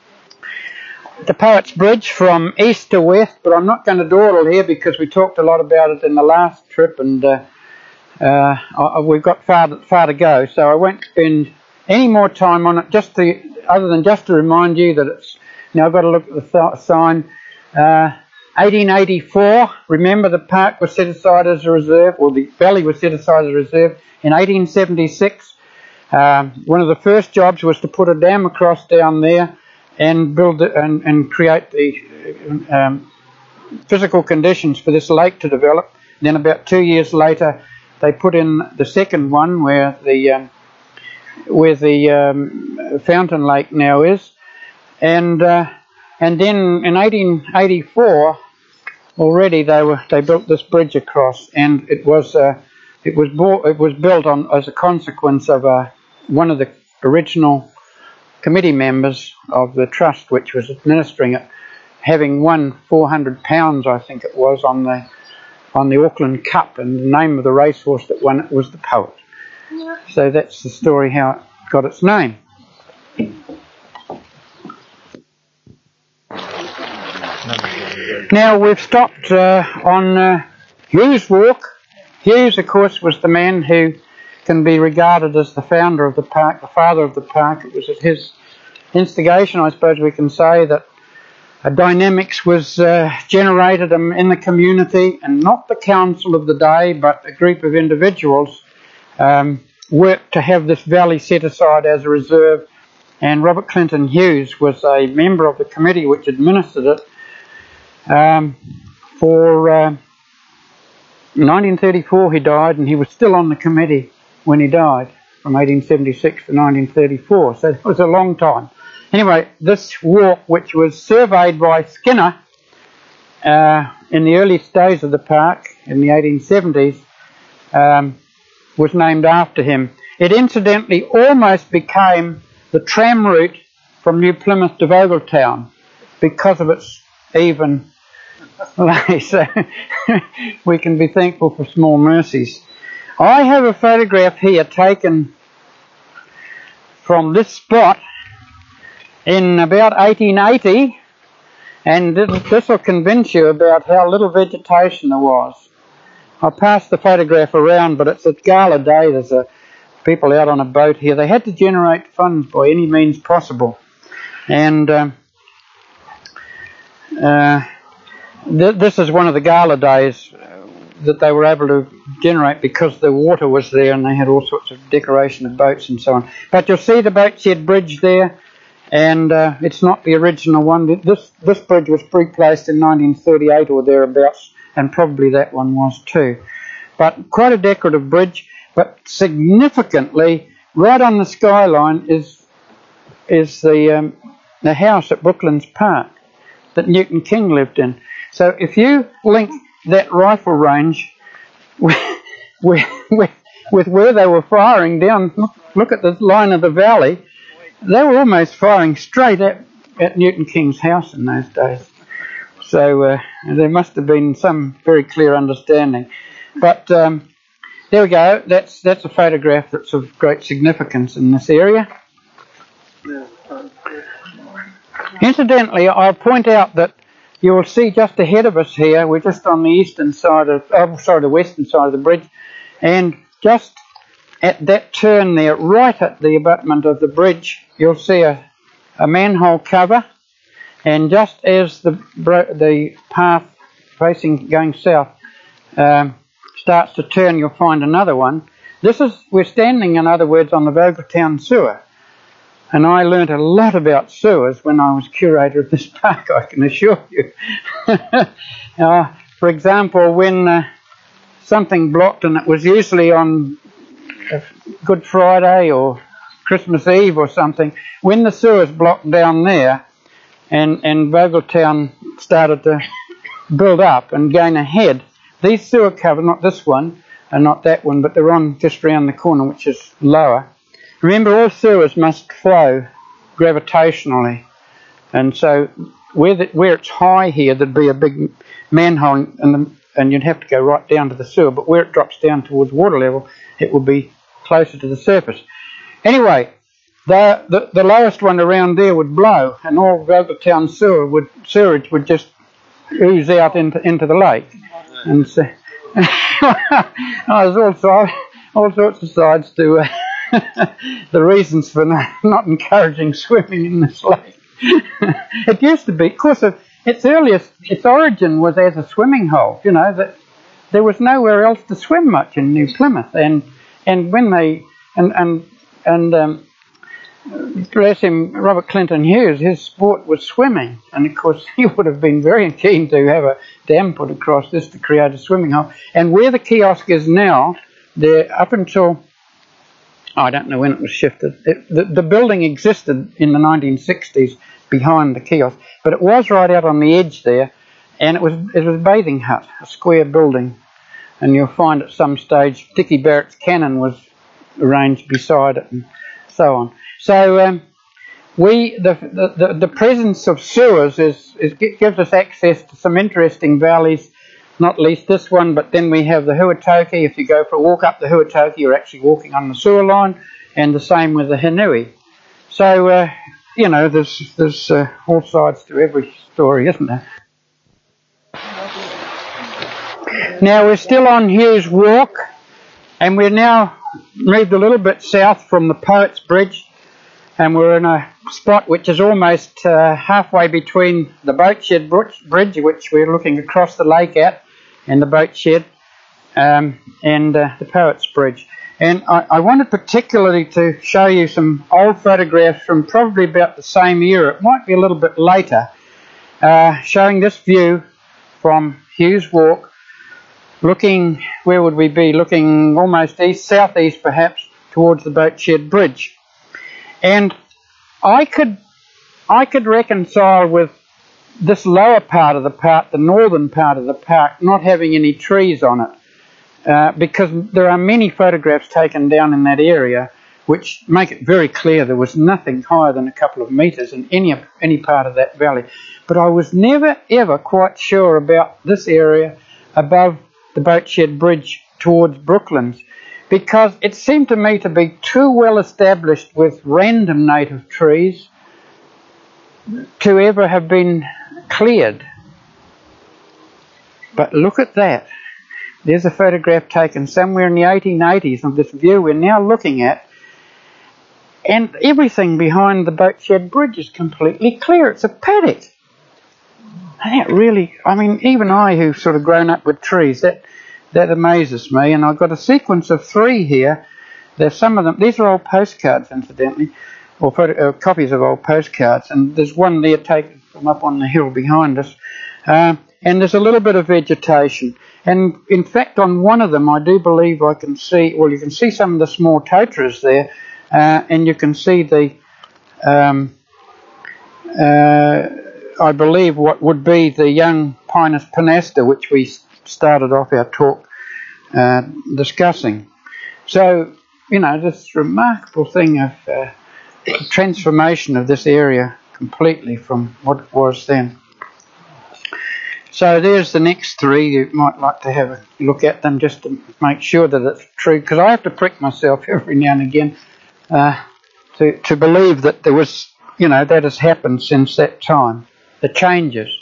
the Poets Bridge from east to west, but I'm not going to dawdle here because we talked a lot about it in the last trip, and uh, uh, we've got far to, far to go, so I won't spend any more time on it. Just to, other than just to remind you that it's now I've got to look at the th- sign. Uh, eighteen eighty-four. Remember, the park was set aside as a reserve, or the valley was set aside as a reserve in eighteen seventy-six. Um, one of the first jobs was to put a dam across down there and build it and, and create the um, physical conditions for this lake to develop. Then about two years later, they put in the second one where the um, where the um, fountain lake now is, and uh, and then in eighteen eighty-four already they were they built this bridge across, and it was uh, it was bought, it was built on as a consequence of a one of the original committee members of the trust, which was administering it, having won four hundred pounds, I think it was, on the on the Auckland Cup, and the name of the racehorse that won it was the Poet. Yeah. So that's the story how it got its name. Now we've stopped uh, on uh, Hughes Walk. Hughes, of course, was the man who can be regarded as the founder of the park, the father of the park. It was at his instigation, I suppose we can say, that a dynamics was uh, generated in the community, and not the council of the day, but a group of individuals um, worked to have this valley set aside as a reserve, and Robert Clinton Hughes was a member of the committee which administered it. Um, for uh, nineteen thirty-four he died, and he was still on the committee when he died, from eighteen seventy-six to nineteen thirty-four, so it was a long time. Anyway, this walk, which was surveyed by Skinner uh, in the early days of the park, in the eighteen seventies, um, was named after him. It incidentally almost became the tram route from New Plymouth to Vogeltown because of its even lay. So we can be thankful for small mercies. I have a photograph here taken from this spot in about eighteen eighty, and this will convince you about how little vegetation there was. I'll pass the photograph around, but it's a gala day. There's a, people out on a boat here. They had to generate funds by any means possible, and um, uh, th- this is one of the gala days that they were able to generate because the water was there, and they had all sorts of decoration of boats and so on. But you'll see the Boatshed Bridge there, and uh, it's not the original one. This this bridge was replaced in nineteen thirty-eight or thereabouts, and probably that one was too. But quite a decorative bridge. But significantly, right on the skyline is is the um, the house at Brooklands Park that Newton King lived in. So if you link that rifle range with, with, with, with where they were firing down, look, look at the line of the valley, they were almost firing straight at, at Newton King's house in those days. So uh, there must have been some very clear understanding. But um, there we go. That's that's a photograph that's of great significance in this area. Incidentally, I'll point out that you will see just ahead of us here, we're just on the eastern side of, oh, sorry, the western side of the bridge, and just at that turn there, right at the abutment of the bridge, you'll see a, a manhole cover, and just as the the path facing going south um, starts to turn, you'll find another one, this is, we're standing, in other words, on the Vogeltown sewer. And I learnt a lot about sewers when I was curator of this park, I can assure you. uh, for example, when uh, something blocked, and it was usually on Good Friday or Christmas Eve or something, when the sewers blocked down there and, and Vogeltown started to build up and gain ahead, these sewer covers, not this one and not that one, but they're on just round the corner, which is lower. Remember, all sewers must flow gravitationally, and so where, the, where it's high here, there'd be a big manhole, and, the, and you'd have to go right down to the sewer, but where it drops down towards water level, it will be closer to the surface. Anyway, the, the, the lowest one around there would blow, and all Vogeltown sewer would, sewerage would just ooze out into, into the lake. And so, there's also all sorts of sides to uh, the reasons for not, not encouraging swimming in this lake. It used to be, of course, its earliest, its origin was as a swimming hole. You know, that there was nowhere else to swim much in New Plymouth, and and when they and and and um, bless him, Robert Clinton Hughes, his sport was swimming, and of course he would have been very keen to have a dam put across this to create a swimming hole. And where the kiosk is now, there up until, I don't know when it was shifted. It, the, the building existed in the nineteen sixties behind the kiosk, but it was right out on the edge there, and it was it was a bathing hut, a square building, and you'll find at some stage Dickie Barrett's cannon was arranged beside it, and so on. So um, we the, the the presence of sewers is, is gives us access to some interesting valleys. Not least this one, but then we have the Huatoki. If you go for a walk up the Huatoki, you're actually walking on the sewer line, and the same with the Henui. So, uh, you know, there's there's uh, all sides to every story, isn't there? Now, we're still on Hughes Walk, and we're now moved a little bit south from the Poets Bridge, and we're in a spot which is almost uh, halfway between the Boatshed Bridge, which we're looking across the lake at, and the boat shed, um, and uh, the Poets Bridge. And I, I wanted particularly to show you some old photographs from probably about the same era. It might be a little bit later, uh, showing this view from Hughes Walk, looking, where would we be? Looking almost east, southeast perhaps, towards the Boatshed Bridge. And I could, I could reconcile with this lower part of the park, the northern part of the park, not having any trees on it, uh, because there are many photographs taken down in that area which make it very clear there was nothing higher than a couple of metres in any any part of that valley. But I was never ever quite sure about this area above the Boatshed Bridge towards Brooklands, because it seemed to me to be too well established with random native trees to ever have been cleared. But look at that. There's a photograph taken somewhere in the eighteen eighties of this view we're now looking at, and everything behind the Boatshed Bridge is completely clear. It's a paddock. And that really, I mean, even I who've sort of grown up with trees, that that amazes me. And I've got a sequence of three here. There's some of them, these are old postcards incidentally, or photo, uh, copies of old postcards, and there's one there taken from up on the hill behind us. Uh, and there's a little bit of vegetation. And in fact on one of them I do believe I can see, well you can see some of the small totras there, uh, and you can see the, um, uh, I believe what would be the young Pinus pinasta, which we started off our talk uh, discussing. So, you know, this remarkable thing of uh, the transformation of this area completely from what it was then. So there's the next three. You might like to have a look at them just to make sure that it's true, because I have to prick myself every now and again uh, to, to believe that there was, you know, that has happened since that time, the changes.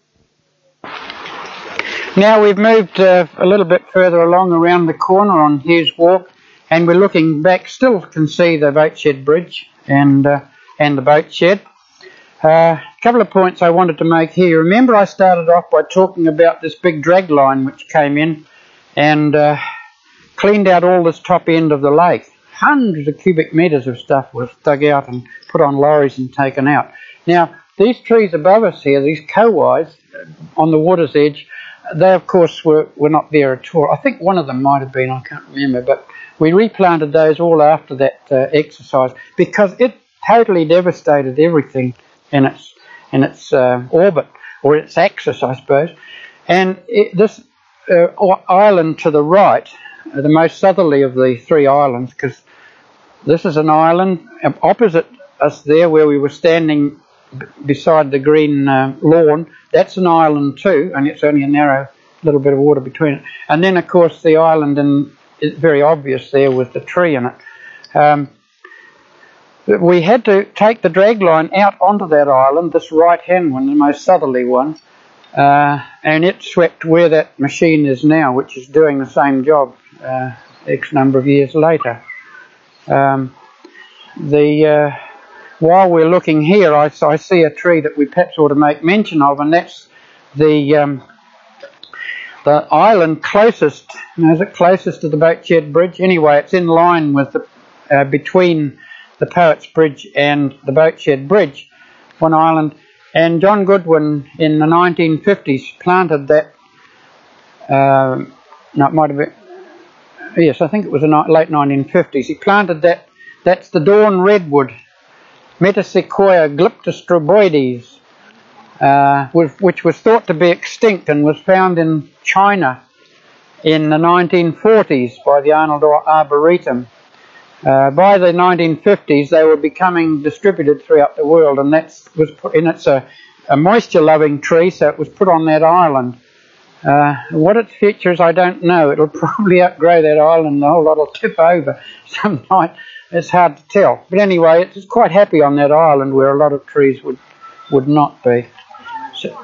Now we've moved uh, a little bit further along around the corner on Hughes Walk, and we're looking back, still can see the Boatshed Bridge and, uh, and the boat shed. A uh, couple of points I wanted to make here. Remember I started off by talking about this big drag line which came in and uh, cleaned out all this top end of the lake. Hundreds of cubic metres of stuff was dug out and put on lorries and taken out. Now, these trees above us here, these kowais on the water's edge, they of course were, were not there at all. I think one of them might have been, I can't remember, but we replanted those all after that uh, exercise because it totally devastated everything in its in its uh, orbit, or its axis, I suppose. And it, this uh, island to the right, uh, the most southerly of the three islands, because this is an island opposite us there where we were standing b- beside the green uh, lawn. That's an island too, and it's only a narrow little bit of water between it. And then, of course, the island, and it's very obvious there with the tree in it. Um, we had to take the drag line out onto that island, this right-hand one, the most southerly one, uh, and it swept where that machine is now, which is doing the same job uh, X number of years later. Um, the uh, while we're looking here, I, I see a tree that we perhaps ought to make mention of, and that's the um, the island closest. Is it closest to the Boatshed Bridge? Anyway, it's in line with the uh, between the Poets Bridge and the Boatshed Bridge, one island. And John Goodwin in the nineteen fifties planted that. Uh, no, it might have been. Yes, I think it was the late nineteen fifties. He planted that. That's the dawn redwood, Metasequoia glyptostroboides, uh, which was thought to be extinct and was found in China in the nineteen forties by the Arnold Arboretum. Uh, by the nineteen fifties, they were becoming distributed throughout the world, and that was put in. It's a, a moisture-loving tree, so it was put on that island. Uh, what its future is, I don't know. It'll probably outgrow that island, and the whole lot will tip over some night. It's hard to tell. But anyway, it's quite happy on that island where a lot of trees would would not be. So,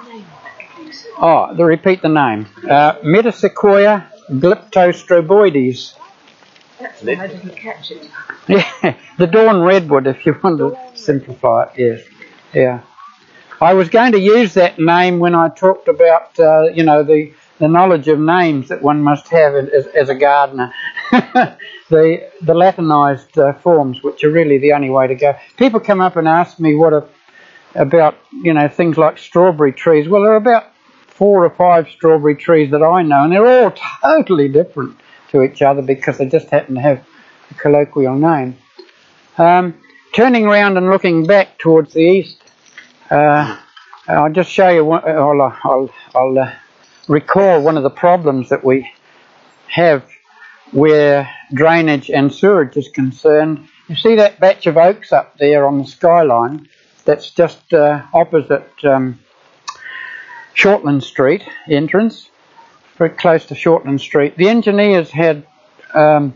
oh, to repeat the name. Uh, Metasequoia glyptostroboides. That's why I didn't catch it. Yeah, the dawn redwood, if you want to simplify it, yes. Yeah. I was going to use that name when I talked about, uh, you know, the, the knowledge of names that one must have as, as a gardener. the the Latinised uh, forms, which are really the only way to go. People come up and ask me what a, about, you know, things like strawberry trees. Well, there are about four or five strawberry trees that I know, and they're all totally different to each other because they just happen to have a colloquial name. Um, turning around and looking back towards the east, uh, I'll just show you, one, I'll, I'll, I'll uh, recall one of the problems that we have where drainage and sewerage is concerned. You see that batch of oaks up there on the skyline? That's just uh, opposite um, Shortland Street entrance, very close to Shortland Street. The engineers had um,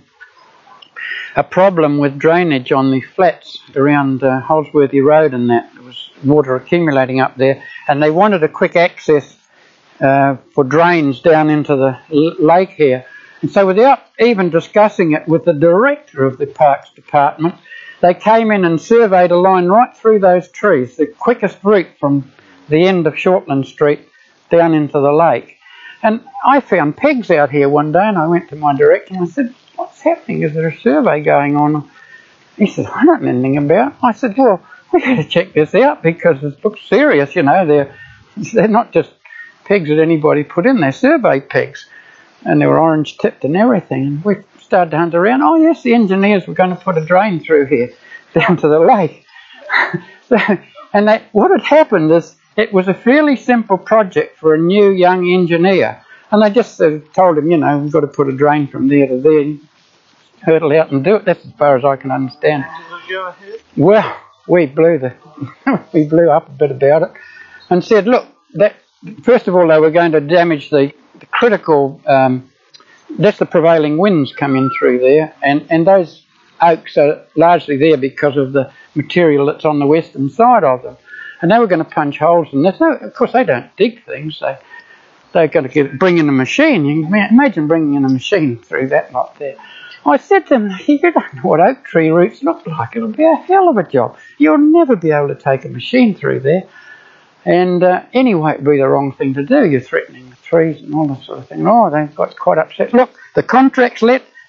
a problem with drainage on the flats around uh, Holsworthy Road, and that there was water accumulating up there, and they wanted a quick access uh, for drains down into the l- lake here. And so without even discussing it with the director of the Parks Department, they came in and surveyed a line right through those trees, the quickest route from the end of Shortland Street down into the lake. And I found pegs out here one day, and I went to my director and I said, "What's happening? Is there a survey going on?" He said, "I don't know anything about it." I said, "Well, we've got to check this out because it looks serious, you know. They're, they're not just pegs that anybody put in, they're survey pegs." And they were orange tipped and everything. And we started to hunt around. Oh yes, the engineers were going to put a drain through here down to the lake. so, and that, what had happened is it was a fairly simple project for a new young engineer. And they just uh, told him, you know, we've got to put a drain from there to there, and hurtle out and do it. That's as far as I can understand. Well, we blew the we blew up a bit about it and said, look, that first of all they were going to damage the The critical, um, that's the prevailing winds come in through there, and, and those oaks are largely there because of the material that's on the western side of them. And they were going to punch holes in this. No, of course, they don't dig things. They, they're going to get, bring in a machine. You can imagine bringing in a machine through that lot there. I said to them, you don't know what oak tree roots look like. It'll be a hell of a job. You'll never be able to take a machine through there. And uh, anyway, it'd be the wrong thing to do. You're threatening the trees and all that sort of thing. Oh, they got quite upset. Look, the contract's let.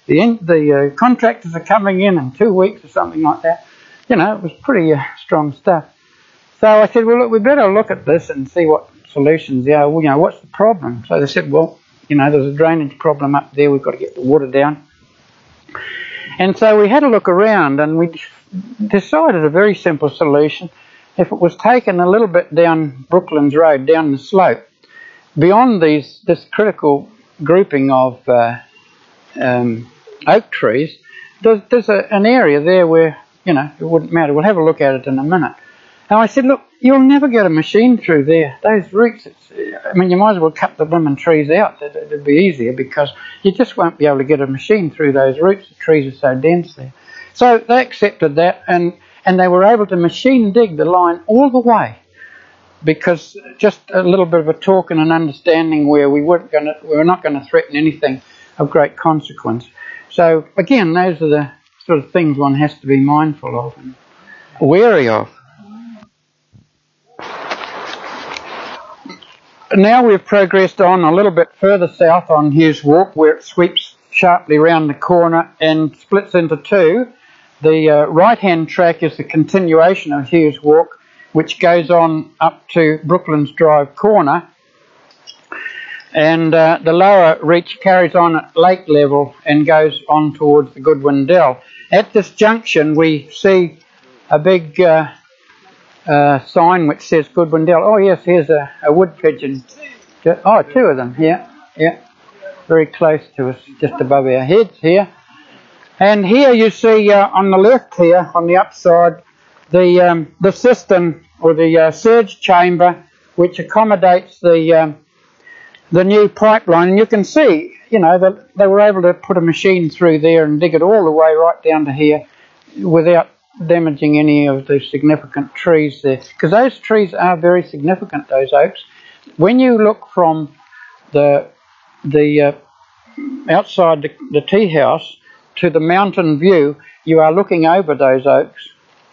the in, the uh, contractors are coming in in two weeks or something like that. You know, it was pretty uh, strong stuff. So I said, well, look, we better look at this and see what solutions. Yeah, well, you know, what's the problem? So they said, well, you know, there's a drainage problem up there. We've got to get the water down. And so we had a look around, and we decided a very simple solution. If it was taken a little bit down Brooklands Road, down the slope, beyond these this critical grouping of uh, um, oak trees, there's, there's a, an area there where, you know, it wouldn't matter. We'll have a look at it in a minute. And I said, look, you'll never get a machine through there. Those roots, it's, I mean, you might as well cut the blooming trees out. It, it'd be easier, because you just won't be able to get a machine through those roots. The trees are so dense there. So they accepted that, and, and they were able to machine dig the line all the way, because just a little bit of a talk and an understanding where we weren't going to, we were not going to threaten anything of great consequence. So again, those are the sort of things one has to be mindful of and wary of. Now we've progressed on a little bit further south on Hughes Walk, where it sweeps sharply round the corner and splits into two. The uh, right-hand track is the continuation of Hughes Walk, which goes on up to Brooklands Drive corner, and uh, the lower reach carries on at lake level and goes on towards the Goodwin Dell. At this junction we see a big uh, uh, sign which says Goodwin Dell. Oh yes, here's a, a wood pigeon. Oh, two of them, yeah, yeah, very close to us, just above our heads here. And here you see uh, on the left here, on the upside, the um, the cistern or the uh, surge chamber, which accommodates the um, the new pipeline. And you can see, you know, that they were able to put a machine through there and dig it all the way right down to here without damaging any of the significant trees there, because those trees are very significant, those oaks. When you look from the the uh, outside the, the tea house to the mountain view, you are looking over those oaks.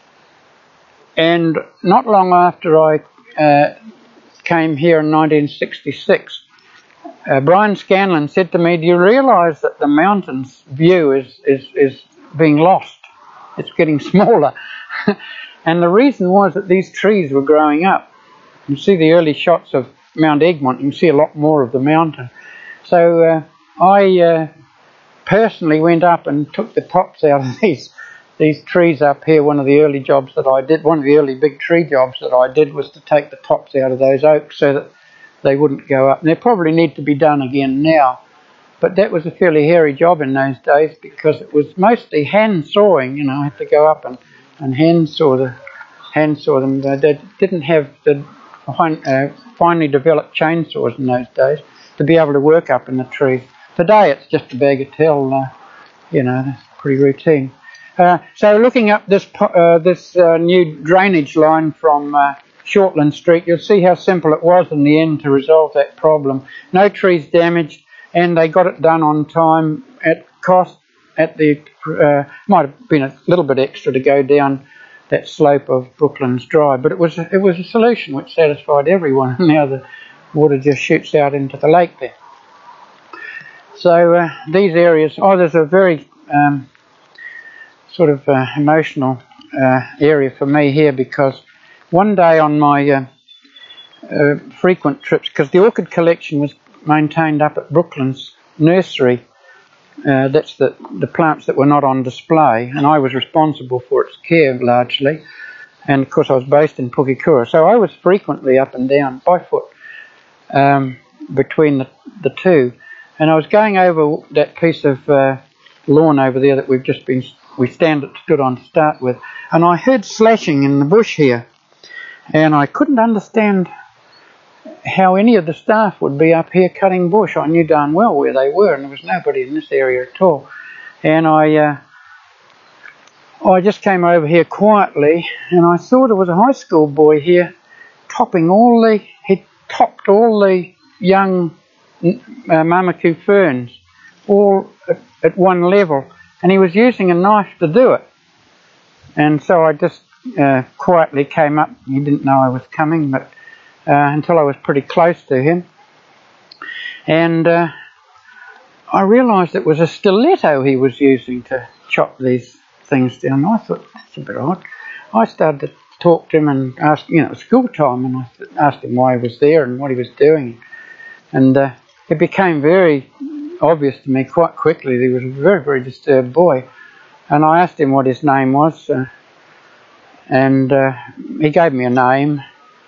And not long after I uh, came here in nineteen sixty-six, uh, Brian Scanlon said to me, do you realise that the mountain's view is, is, is being lost? It's getting smaller. And the reason was that these trees were growing up. You see the early shots of Mount Egmont, you can see a lot more of the mountain. So uh, I uh, personally went up and took the tops out of these these trees up here. One of the early jobs that I did, one of the early big tree jobs that I did was to take the tops out of those oaks so that they wouldn't go up. And they probably need to be done again now. But that was a fairly hairy job in those days, because it was mostly hand sawing. You know, I had to go up and, and hand saw the hand saw them. They, they didn't have the uh, finely developed chainsaws in those days to be able to work up in the trees. Today it's just a bagatelle. Uh, you know, that's pretty routine. Uh, so looking up this uh, this uh, new drainage line from uh, Shortland Street, you'll see how simple it was in the end to resolve that problem. No trees damaged. And they got it done on time at cost. At the uh, might have been a little bit extra to go down that slope of Brooklands Drive, but it was it was a solution which satisfied everyone. Now the water just shoots out into the lake there. So uh, these areas. Oh, there's a very um, sort of uh, emotional uh, area for me here, because one day on my uh, uh, frequent trips, because the orchid collection was maintained up at Brooklands Nursery, uh, that's the, the plants that were not on display, and I was responsible for its care largely, and of course I was based in Pukekura, so I was frequently up and down by foot um, between the, the two, and I was going over that piece of uh, lawn over there that we've just been we stand stood on to start with, and I heard slashing in the bush here, and I couldn't understand how any of the staff would be up here cutting bush. I knew darn well where they were, and there was nobody in this area at all. And I uh, I just came over here quietly, and I saw there was a high school boy here topping all the, he topped all the young uh, Mamaku ferns, all at, at one level, and he was using a knife to do it. And so I just uh, quietly came up. He didn't know I was coming, but Uh, until I was pretty close to him, and uh, I realised it was a stiletto he was using to chop these things down. I thought, that's a bit odd. I started to talk to him and ask, you know, it was school time, and I asked him why he was there and what he was doing. And uh, it became very obvious to me quite quickly that he was a very, very disturbed boy. And I asked him what his name was, uh, and uh, he gave me a name.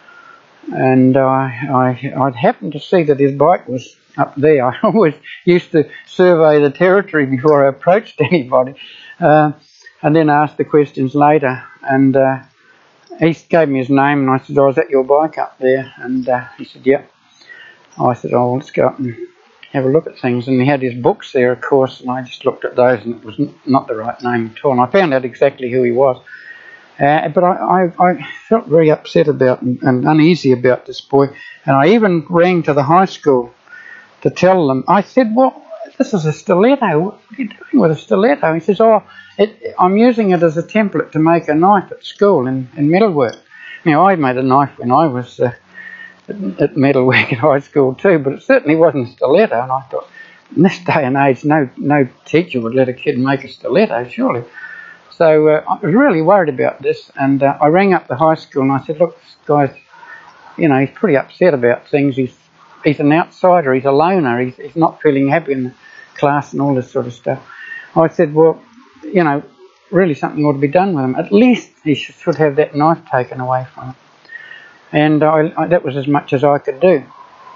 And I, I, I'd happened to see that his bike was up there. I always used to survey the territory before I approached anybody, uh, and then asked the questions later. And uh, he gave me his name, and I said, oh, is that your bike up there? And uh, he said, yep. I said, oh, well, let's go up and have a look at things. And he had his books there, of course, and I just looked at those, and it was not the right name at all. And I found out exactly who he was. Uh, but I, I, I felt very upset about and, and uneasy about this boy. And I even rang to the high school to tell them. I said, well, this is a stiletto. What are you doing with a stiletto? He says, oh, it, I'm using it as a template to make a knife at school in, in metalwork. Now, I made a knife when I was uh, at, at metalwork at high school too, but it certainly wasn't a stiletto. And I thought, in this day and age, no, no teacher would let a kid make a stiletto, surely. So uh, I was really worried about this, and uh, I rang up the high school and I said, look, this guy's, you know, he's pretty upset about things. He's he's an outsider, he's a loner, he's, he's not feeling happy in the class and all this sort of stuff. I said, well, you know, really something ought to be done with him. At least he should have that knife taken away from him. And I, I, that was as much as I could do.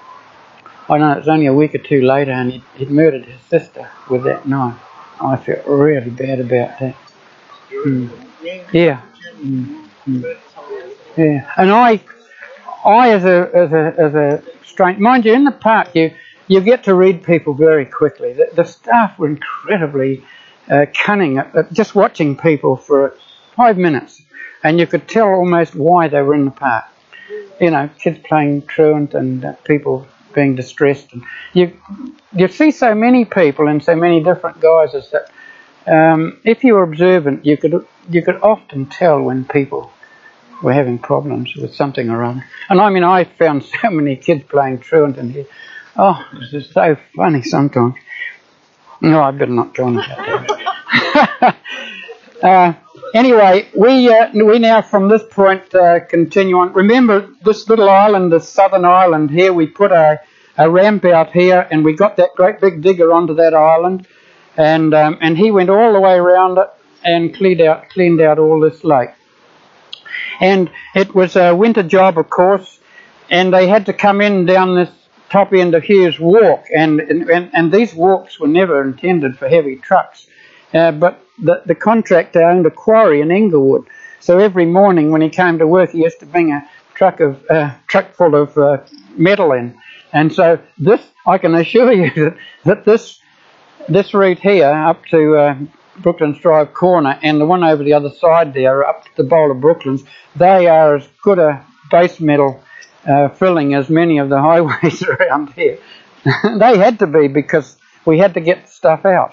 I know it was only a week or two later and he'd, he'd murdered his sister with that knife. I felt really bad about that. Mm. Yeah. Mm. Mm. Yeah. And I, I as a as a as a stranger, mind you, in the park you you get to read people very quickly. The, the staff were incredibly uh, cunning at, at just watching people for five minutes, and you could tell almost why they were in the park. You know, kids playing truant and uh, people being distressed, and you you see so many people in so many different guises that. Um, if you were observant, you could you could often tell when people were having problems with something or other. And I mean, I found so many kids playing truant in here. Oh, this is so funny sometimes. No, I better not go on about that. uh, anyway, we uh, we now from this point uh, continue on. Remember, this little island, this southern island here, we put a, a ramp out here, and we got that great big digger onto that island. And um, and he went all the way around it and cleaned out cleaned out all this lake. And it was a winter job, of course, and they had to come in down this top end of Hughes Walk, and and, and these walks were never intended for heavy trucks. Uh, but the, the contractor owned a quarry in Inglewood, so every morning when he came to work, he used to bring a truck of uh, truck full of uh, metal in. And so this, I can assure you that, that this. This route here up to uh, Brooklands Drive corner and the one over the other side there up to the bowl of Brooklands, they are as good a base metal uh, filling as many of the highways around here. They had to be because we had to get the stuff out.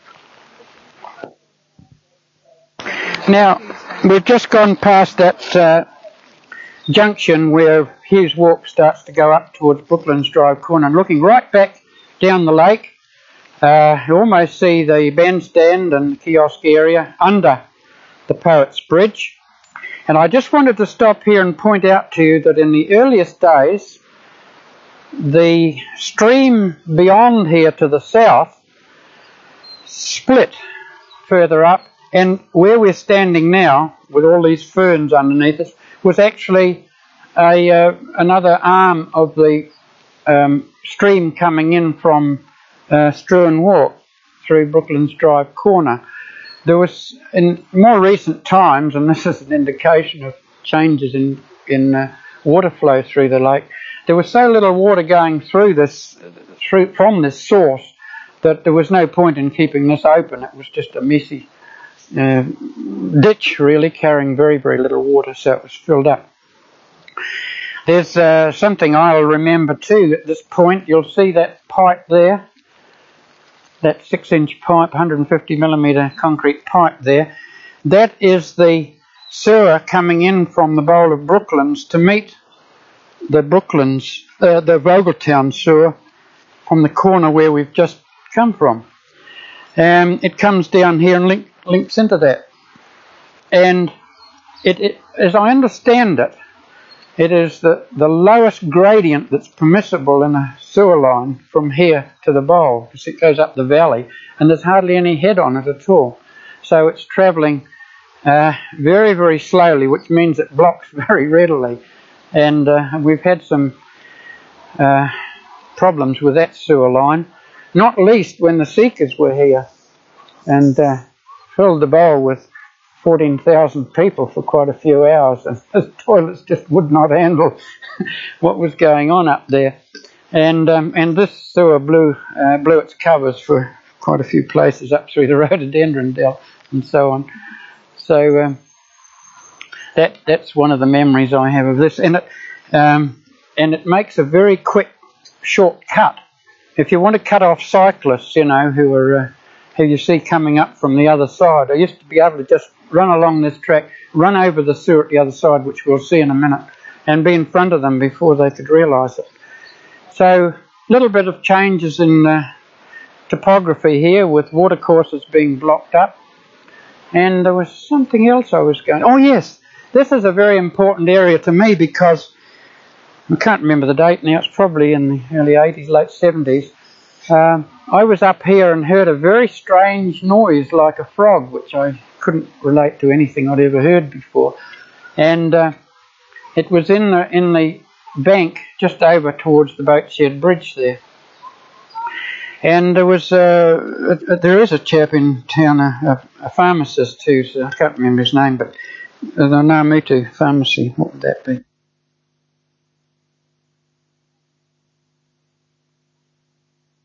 Now, we've just gone past that uh, junction where Hughes Walk starts to go up towards Brooklands Drive corner, and looking right back down the lake, Uh, you almost see the bandstand and the kiosk area under the Poets Bridge. And I just wanted to stop here and point out to you that in the earliest days, the stream beyond here to the south split further up, and where we're standing now, with all these ferns underneath us, was actually a uh, another arm of the um, stream coming in from Uh, Struan Walk through Brooklands Drive corner. There was, in more recent times, and this is an indication of changes in, in uh, water flow through the lake, there was so little water going through this, through from this source, that there was no point in keeping this open. It was just a messy uh, ditch, really, carrying very, very little water, so it was filled up. There's uh, something I'll remember too at this point. You'll see that pipe there. That six-inch pipe, one hundred fifty millimetre concrete pipe there, that is the sewer coming in from the bowl of Brooklands to meet the Brooklands, uh, the Vogeltown sewer from the corner where we've just come from. Um, it comes down here and link, links into that. And it, it, as I understand it, it is the, the lowest gradient that's permissible in a sewer line from here to the bowl, because it goes up the valley, and there's hardly any head on it at all. So it's travelling uh, very, very slowly, which means it blocks very readily. And uh, we've had some uh, problems with that sewer line, not least when the Seekers were here and uh, filled the bowl with fourteen thousand people for quite a few hours, and the toilets just would not handle what was going on up there. And um, and this sewer blew uh, blew its covers for quite a few places up through the rhododendron dell and so on. So um, that that's one of the memories I have of this, and it um, and it makes a very quick short cut. If you want to cut off cyclists, you know, who are uh, who you see coming up from the other side, I used to be able to just run along this track, run over the sewer at the other side, which we'll see in a minute, and be in front of them before they could realise it. So a little bit of changes in uh, topography here, with watercourses being blocked up. And there was something else I was going... Oh yes, this is a very important area to me, because I can't remember the date now, it's probably in the early eighties, late seventies. Um, I was up here and heard a very strange noise like a frog, which I couldn't relate to anything I'd ever heard before. And uh, it was in the, in the bank just over towards the Boatshed Bridge there. And there was uh, a, a, there is a chap in town, a, a pharmacist who, so I can't remember his name, but the Ngā Mutu pharmacy, what would that be?